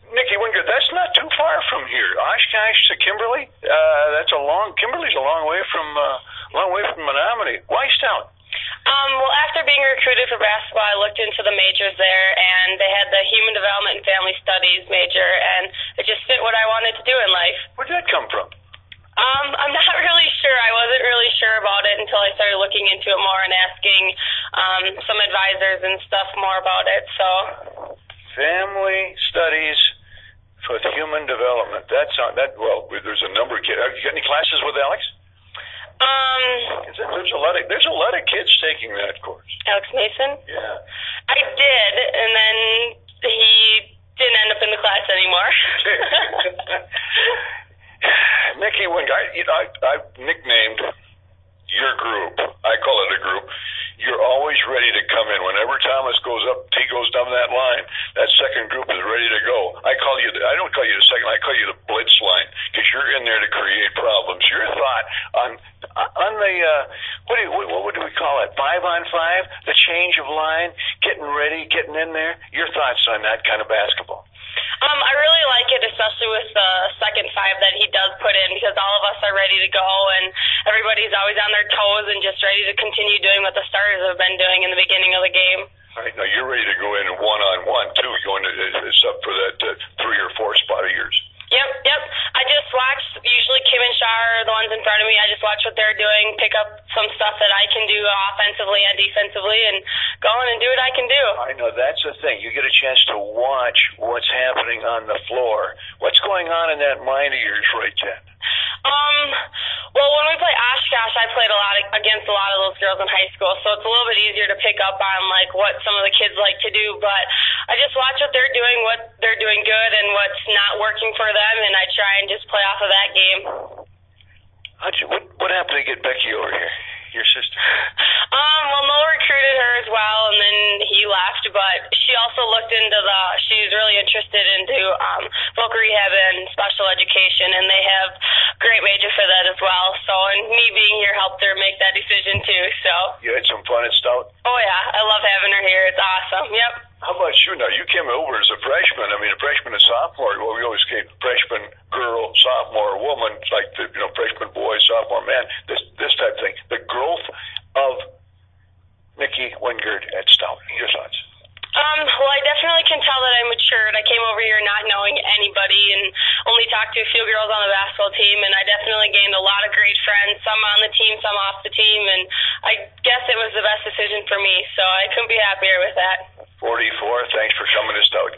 Nikki Wingert, that's not too far from here. Oshkosh to Kimberly. Kimberly's a long way from Menominee. Why Stout? Well, after being recruited for basketball, I looked into the majors there, and they had the Human Development and Family Studies major, and it just fit what I wanted to do in life. Where'd that come from? I'm not really sure. I wasn't really sure about it until I started looking into it more and asking some advisors and stuff more about it. So, Family Studies with Human Development. There's a number of kids. Have you got any classes with Alex? There's a lot of kids taking that course. Alex Mason? Yeah. I did, and then he didn't end up in the class anymore. Nikki Wingert, I've nicknamed your group. I call it a group. You're always ready to come in. Whenever Thomas goes up, he goes down that line. That second group is ready to go. I don't call you the second. I call you the blitz line because you're in there to create problems. Your thought on the what do we call it? 5-on-5, the change of line, getting ready, getting in there. Your thoughts on that kind of basketball? I really like it, especially with the second five that he does put in, because all of us are ready to go, and everybody's always on their toes and just ready to continue doing what the starters have been doing in the beginning of the game. All right, now you're ready to go in one-on-one, too, going to it's up for that 3 or 4 spot of yours. Yep. I just watch, usually Kim and Shar are the ones in front of me. I just watch what they're doing, pick up some stuff that I can do offensively and defensively, and go in and do what I can do. I know, that's the thing. You get a chance to watch what's happening on the floor. What's going on in that mind of yours right then? Well, when we play Oshkosh, I played against a lot of those girls in high school, so it's a little bit easier to pick up on like what some of the kids like to do. But I just watch what they're doing good, and what's not working for them, and I try and just play off of that game. What happened to get Becky over here, your sister? Well, Mo recruited her as well, and then he left. But she also looked into she's really interested into vocal rehab and special education, and they have great major for that as well. So, and me being here helped her make that decision too. So. You had some fun at Stout? Oh yeah, I love having her here. It's awesome. Yep. How about you now? You came over as a freshman. I mean, a freshman and sophomore. Well, we always came freshman girl, sophomore woman, like the freshman boy, sophomore man. This type of thing. The growth of Nikki Wingert at Stout. Your thoughts? Well, I definitely can tell that I matured. I came over here not knowing anybody and only talked to a few girls on the basketball team, and I definitely gained a lot of great friends, some on the team, some off the team, and I guess it was the best decision for me, so I couldn't be happier with that. 44, thanks for coming to Stout.